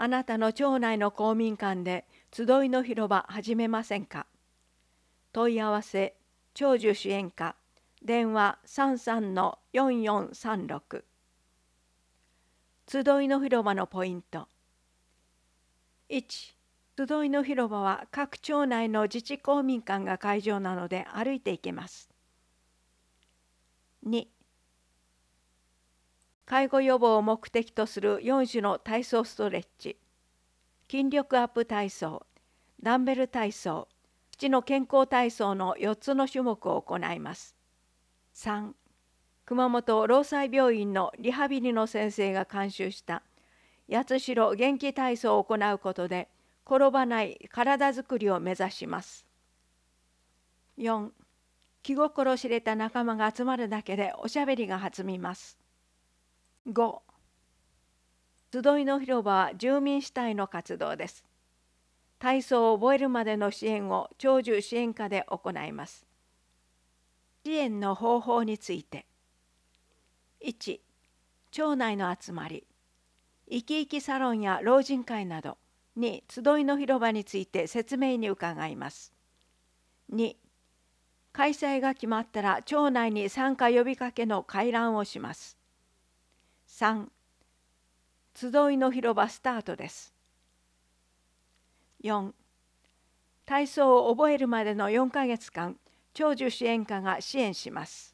あなたの町内の公民館で集いの広場始めませんか。問い合わせ長寿支援課電話33-4436。集いの広場のポイント。1、集いの広場は各町内の自治公民館が会場なので歩いて行けます。2、介護予防を目的とする4種の体操ストレッチ、筋力アップ体操、ダンベル体操、基地の健康体操の4つの種目を行います。3、熊本労災病院のリハビリの先生が監修した八代元気体操を行うことで転ばない体づくりを目指します。4、気心知れた仲間が集まるだけでおしゃべりが弾みます。5、集いの広場は住民主体の活動です。体操を覚えるまでの支援を長寿支援課で行います。支援の方法について。1、町内の集まり、いきいきサロンや老人会などに集いの広場について説明に伺います。2、開催が決まったら町内に参加呼びかけの回覧をします。3、集いの広場スタートです。4、体操を覚えるまでの4ヶ月間、長寿支援課が支援します。